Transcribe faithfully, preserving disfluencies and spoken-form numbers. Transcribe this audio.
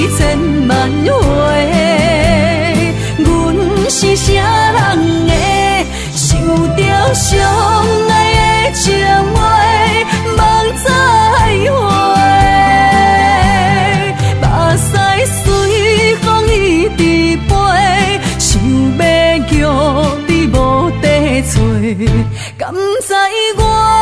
千万回。阮是啥人的，想着相爱的情话，梦再会。目屎随风一直飞，想要叫你无地找，敢知我？